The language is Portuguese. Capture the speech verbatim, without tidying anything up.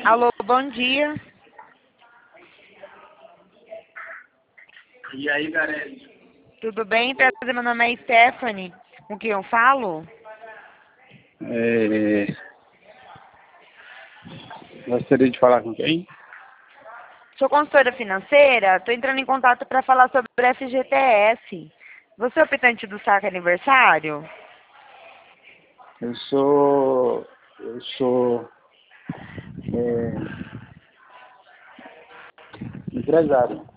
Alô, bom dia. E aí, galera? Tudo bem? Prazer, meu nome é Stephanie. Com quem eu falo? É... Gostaria de falar com quem? Sou consultora financeira. Estou entrando em contato para falar sobre o F G T S. Você é optante do saque aniversário? Eu sou... Eu sou... É... empresário.